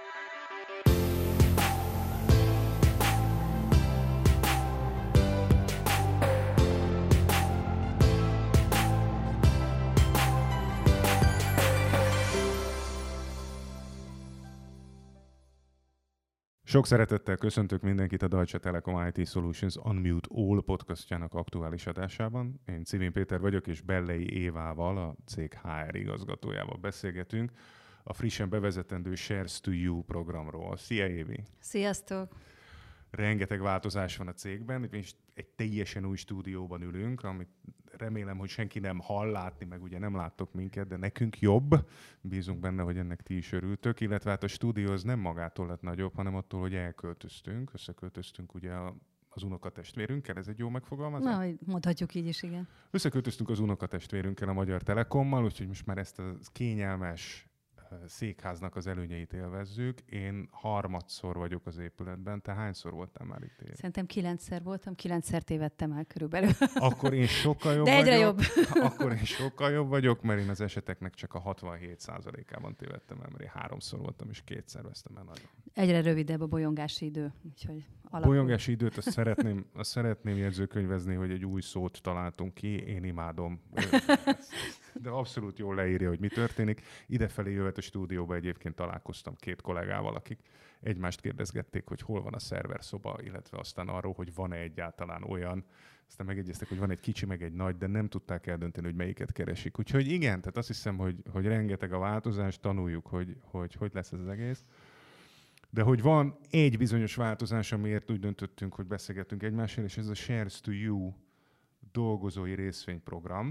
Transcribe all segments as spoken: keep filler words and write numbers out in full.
Sok szeretettel köszöntök mindenkit a Deutsche Telekom i té Solutions Unmute All podcastjának aktuális adásában. Én Civin Péter vagyok, és Bellei Évával, a cég há er igazgatójával beszélgetünk a frissen bevezetendő Shares to You programról. Szia, Évi! Sziasztok! Rengeteg változás van a cégben, és egy teljesen új stúdióban ülünk, amit remélem, hogy senki nem hall látni, meg ugye nem láttok minket, de nekünk jobb. Bízunk benne, hogy ennek ti is örültök, illetve hát a stúdió az nem magától lett nagyobb, hanem attól, hogy elköltöztünk, összeköltöztünk ugye az unokatestvérünkkel, ez egy jó megfogalmazás? Na, mondhatjuk így is, igen. Összeköltöztünk az unokatestvérünkkel, a Magyar Telekommal, úgyhogy most már ezt a kényelmes székháznak az előnyeit élvezzük. Én harmadszor vagyok az épületben. Te hányszor voltál már itt? Ér? Szerintem kilencszer voltam, kilencszer tévedtem el körülbelül. Akkor én sokkal jobb De egyre vagyok. jobb. Akkor én sokkal jobb vagyok, mert én az eseteknek csak a hatvanhét százalékában tévedtem el, mert én háromszor voltam, és kétszer vesztem el nagyon. Egyre rövidebb a bolyongási idő. Úgyhogy alakul. Bolyongási időt azt szeretném, azt szeretném jegyzőkönyvezni, hogy egy új szót találtunk ki. Én imádom. De abszolút jól leírja, hogy mi történik. Idefelé jövet a stúdióba egyébként találkoztam két kollégával, akik egymást kérdezgették, hogy hol van a szerverszoba, illetve aztán arról, hogy van-e egyáltalán olyan. Aztán megegyeztek, hogy van egy kicsi, meg egy nagy, de nem tudták eldönteni, hogy melyiket keresik. Úgyhogy igen, tehát azt hiszem, hogy, hogy rengeteg a változás, tanuljuk, hogy, hogy hogy lesz ez az egész. De hogy van egy bizonyos változás, amiért úgy döntöttünk, hogy beszélgetünk egymással, és ez a Shares to You dolgozói részvényprogram,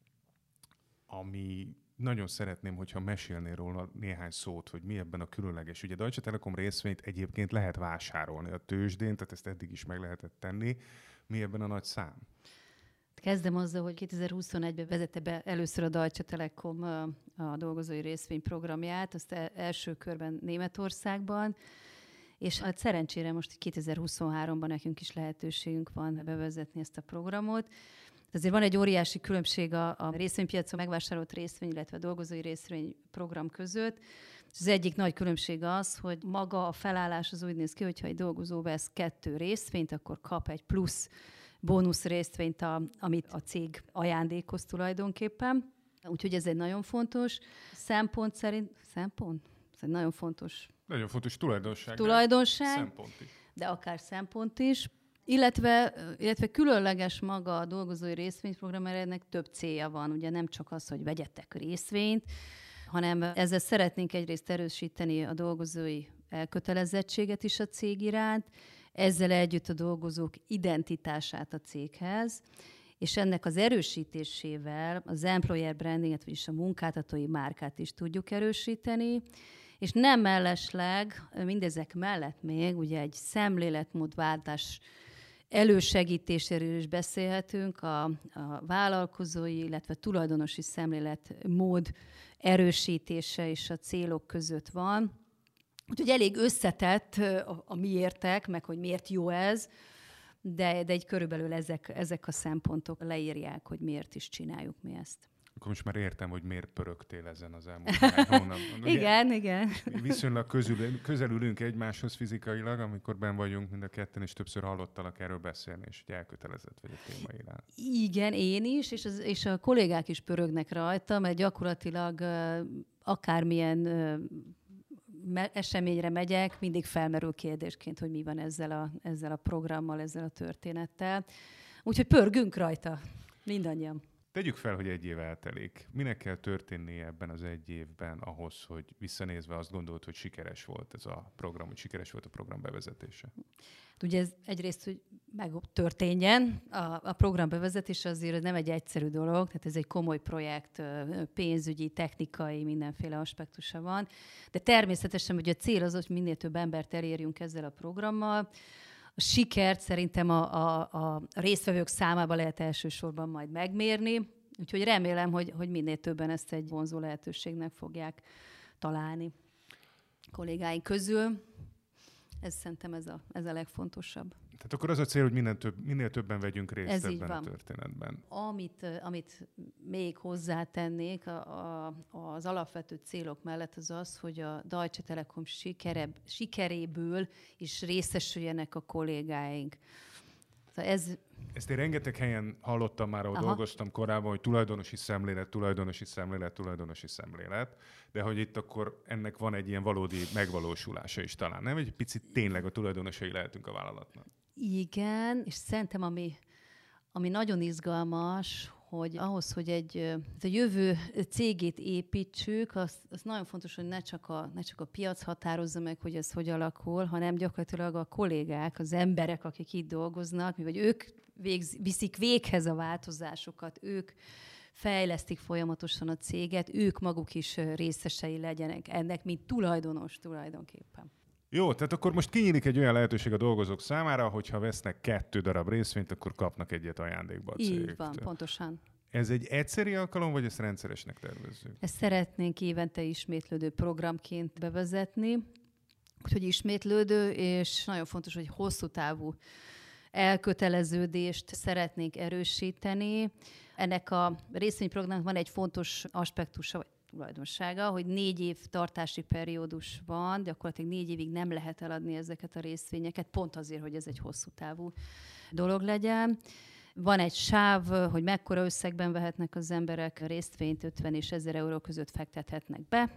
ami nagyon szeretném, hogyha mesélnél róla néhány szót, hogy mi ebben a különleges. Ugye Deutsche Telekom részvényt egyébként lehet vásárolni a tőzsdén, tehát ezt eddig is meg lehetett tenni. Mi ebben a nagy szám? Kezdem azzal, hogy kétezer-huszonegyben vezette be először a Deutsche Telekom a dolgozói részvényprogramját, azt első körben Németországban, és hát szerencsére most kétezer-huszonháromban nekünk is lehetőségünk van bevezetni ezt a programot. Azért van egy óriási különbség a, a részvénypiacon megvásárolt részvény, illetve a dolgozói részvényprogram között. Az egyik nagy különbség az, hogy maga a felállás az úgy néz ki, hogyha egy dolgozó vesz kettő részvényt, akkor kap egy plusz bónusz részvényt, a, amit a cég ajándékoz tulajdonképpen. Úgyhogy ez egy nagyon fontos szempont szerint. Szempont? Ez egy nagyon fontos. Nagyon fontos tulajdonság. Tulajdonság, szempont is. De akár szempont is. Illetve, illetve különleges maga a dolgozói részvényprogram, mert ennek több célja van. Ugye nem csak az, hogy vegyetek részvényt, hanem ezzel szeretnénk egyrészt erősíteni a dolgozói elkötelezettséget is a cég iránt, ezzel együtt a dolgozók identitását a céghez, és ennek az erősítésével az employer brandinget, vagyis a munkáltatói márkát is tudjuk erősíteni, és nem mellesleg, mindezek mellett még ugye egy szemléletmódváltás elősegítéséről is beszélhetünk, a, a vállalkozói, illetve tulajdonosi szemléletmód erősítése is a célok között van. Úgyhogy elég összetett a, a miértek, meg hogy miért jó ez, de, de egy körülbelül ezek, ezek a szempontok leírják, hogy miért is csináljuk mi ezt. Akkor most már értem, hogy miért pörögtél ezen az elmúlt néhány hónapban. Igen, ugye, igen. Viszonylag közül, közelülünk egymáshoz fizikailag, amikor benn vagyunk mind a ketten, és többször hallottalak erről beszélni, és hogy elkötelezett vagy a téma iránt. Igen, én is, és, az, és a kollégák is pörögnek rajta, mert gyakorlatilag uh, akármilyen uh, me- eseményre megyek, mindig felmerül kérdésként, hogy mi van ezzel a, ezzel a programmal, ezzel a történettel. Úgyhogy pörgünk rajta, mindannyian. Tegyük fel, hogy egy év eltelik. Minek kell történnie ebben az egy évben ahhoz, hogy visszanézve azt gondolt, hogy sikeres volt ez a program, hogy sikeres volt a program bevezetése? Ugye ez egyrészt, hogy megtörténjen. A, a program bevezetése azért nem egy egyszerű dolog, tehát ez egy komoly projekt, pénzügyi, technikai, mindenféle aspektusa van. De természetesen, hogy a cél az, hogy minél több embert elérjünk ezzel a programmal. A sikert szerintem a, a, a résztvevők számában lehet elsősorban majd megmérni, úgyhogy remélem, hogy, hogy minél többen ezt egy vonzó lehetőségnek fogják találni kollégáink közül. Ez szerintem ez a, ez a legfontosabb. Tehát akkor az a cél, hogy minél, több, minél többen vegyünk részt ez ebben a történetben. Amit, amit még hozzátennék a, a, az alapvető célok mellett az az, hogy a Deutsche Telekom sikere, sikeréből is részesüljenek a kollégáink. Ez... Ezt én rengeteg helyen hallottam már, ahol Aha. dolgoztam korábban, hogy tulajdonosi szemlélet, tulajdonosi szemlélet, tulajdonosi szemlélet, de hogy itt akkor ennek van egy ilyen valódi megvalósulása is talán, nem? Egy picit tényleg a tulajdonosai lehetünk a vállalatnak. Igen, és szerintem ami, ami nagyon izgalmas, hogy ahhoz, hogy egy a jövő cégét építsük, az, az nagyon fontos, hogy ne csak, a, ne csak a piac határozza meg, hogy ez hogy alakul, hanem gyakorlatilag a kollégák, az emberek, akik itt dolgoznak, vagy ők végz, viszik véghez a változásokat, ők fejlesztik folyamatosan a céget, ők maguk is részesei legyenek ennek, mint tulajdonos tulajdonképpen. Jó, tehát akkor most kinyílik egy olyan lehetőség a dolgozók számára, hogyha vesznek kettő darab részvényt, akkor kapnak egyet ajándékba a cégtől. Így van, pontosan. Ez egy egyszeri alkalom, vagy ezt rendszeresnek tervezzük? Ezt szeretnénk évente ismétlődő programként bevezetni, úgyhogy ismétlődő, és nagyon fontos, hogy hosszú távú elköteleződést szeretnénk erősíteni. Ennek a részvényprogramnak van egy fontos aspektusa, vagy tulajdonsága, hogy négy év tartási periódus van, gyakorlatilag négy évig nem lehet eladni ezeket a részvényeket, pont azért, hogy ez egy hosszú távú dolog legyen. Van egy sáv, hogy mekkora összegben vehetnek az emberek részvényt, ötven és ezer euró között fektethetnek be.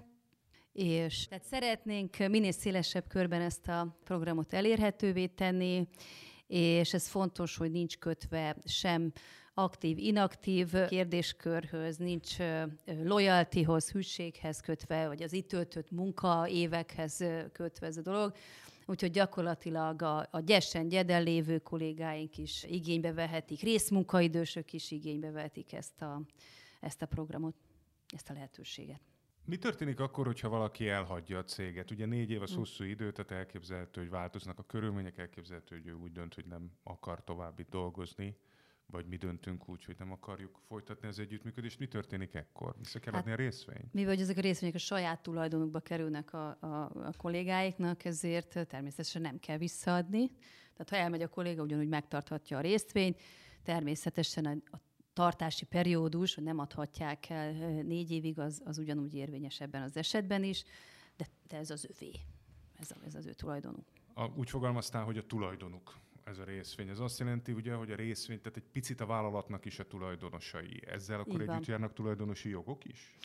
És tehát szeretnénk minél szélesebb körben ezt a programot elérhetővé tenni, és ez fontos, hogy nincs kötve sem aktív, inaktív kérdéskörhöz, nincs loyaltyhoz, hűséghez kötve, vagy az itt töltött munkaévekhez kötve ez a dolog. Úgyhogy gyakorlatilag a, a gyesen, gyeden lévő kollégáink is igénybe vehetik, részmunkaidősök is igénybe vehetik ezt a, ezt a programot, ezt a lehetőséget. Mi történik akkor, hogyha valaki elhagyja a céget? Ugye négy év az hmm. hosszú idő, tehát elképzelhető, hogy változnak a körülmények, elképzelhető, hogy ő úgy dönt, hogy nem akar tovább itt dolgozni, vagy mi döntünk úgy, hogy nem akarjuk folytatni az együttműködést. Mi történik ekkor? Vissza kell hát, adni a részvényt? Mivel hogy ezek a részvények a saját tulajdonukba kerülnek a, a, a kollégáiknak, ezért természetesen nem kell visszaadni. Tehát ha elmegy a kolléga, ugyanúgy megtarthatja a részvényt, természetesen a, a tartási periódus, hogy nem adhatják el négy évig, az, az ugyanúgy érvényes ebben az esetben is, de, de ez az övé, ez, a, ez az ő tulajdonuk. A, úgy fogalmaztál, hogy a tulajdonuk ez a részvény. Ez azt jelenti, ugye, hogy a részvény, tehát egy picit a vállalatnak is a tulajdonosai. Ezzel akkor együtt járnak tulajdonosi jogok is?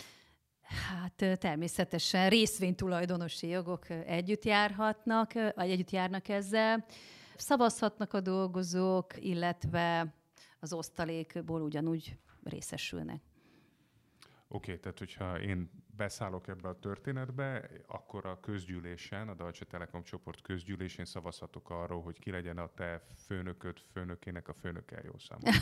Hát természetesen részvénytulajdonosi jogok együtt járhatnak, vagy együtt járnak ezzel. Szavazhatnak a dolgozók, illetve az osztalékból ugyanúgy részesülnek. Oké, okay, tehát hogyha én beszállok ebbe a történetbe, akkor a közgyűlésen, a Deutsche Telekom csoport közgyűlésén szavazhatok arról, hogy ki legyen a te főnököd, főnökének a főnöke, jó számomra.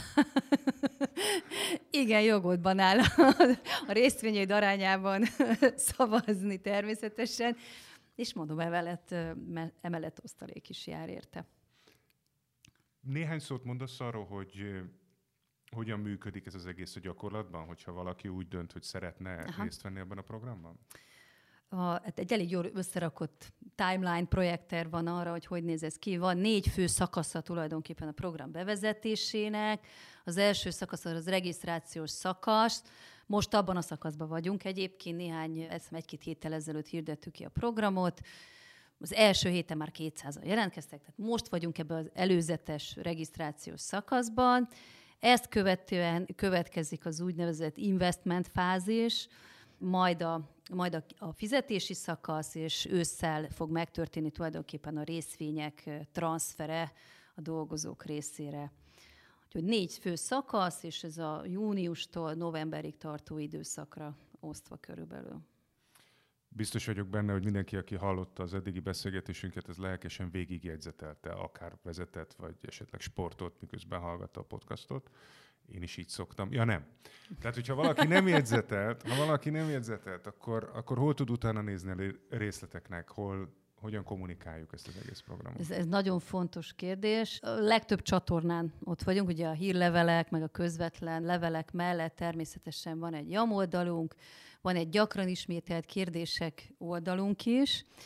Igen, jogodban áll a részvényeid arányában szavazni természetesen, és mondom, emellett, emellett osztalék is jár érte. Néhány szót mondasz arról, hogy hogyan működik ez az egész a gyakorlatban, hogyha valaki úgy dönt, hogy szeretne Aha. részt venni ebben a programban? A, egy elég jól összerakott timeline projekter van arra, hogy hogy néz ez ki. Van négy fő szakasza tulajdonképpen a program bevezetésének. Az első szakasz az regisztrációs szakasz. Most abban a szakaszban vagyunk. Egyébként néhány, ezt egy-két héttel ezelőtt hirdettük ki a programot. Az első héten már kétszázan jelentkeztek, tehát most vagyunk ebben az előzetes regisztrációs szakaszban. Ezt követően következik az úgynevezett investment fázis, majd a, majd a, a fizetési szakasz, és ősszel fog megtörténni tulajdonképpen a részvények transfere a dolgozók részére. Úgyhogy négy fő szakasz, és ez a júniustól novemberig tartó időszakra osztva körülbelül. Biztos vagyok benne, hogy mindenki, aki hallotta az eddigi beszélgetésünket, ez lelkesen végigjegyzetelte, akár vezetett, vagy esetleg sportot, miközben hallgatta a podcastot. Én is így szoktam. Ja, nem. Tehát, hogyha valaki nem jegyzetelt, ha valaki nem jegyzetelt, akkor, akkor hol tud utána nézni a részleteknek, hol, hogyan kommunikáljuk ezt az egész programot? Ez, ez nagyon fontos kérdés. A legtöbb csatornán ott vagyunk, ugye a hírlevelek, meg a közvetlen levelek mellett természetesen van egy jam oldalunk, van egy gyakran ismételt kérdések oldalunk is.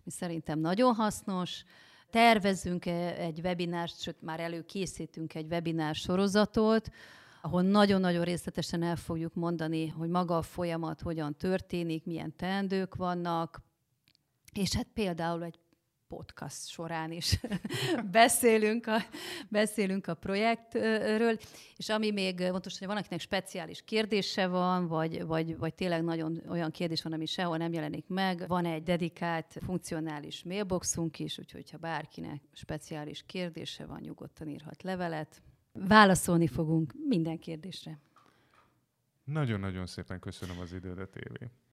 ami szerintem nagyon hasznos. Tervezzünk egy webinárt, sőt már előkészítünk egy webinár sorozatot, ahol nagyon-nagyon részletesen el fogjuk mondani, hogy maga a folyamat hogyan történik, milyen teendők vannak, és hát például egy podcast során is beszélünk, a, beszélünk a projektről, és ami még fontos, hogy van, akinek speciális kérdése van, vagy, vagy, vagy tényleg nagyon olyan kérdés van, ami sehol nem jelenik meg, van egy dedikált, funkcionális mailboxunk is, úgyhogy ha bárkinek speciális kérdése van, nyugodtan írhat levelet. Válaszolni fogunk minden kérdésre. Nagyon-nagyon szépen köszönöm az idődet, Évi.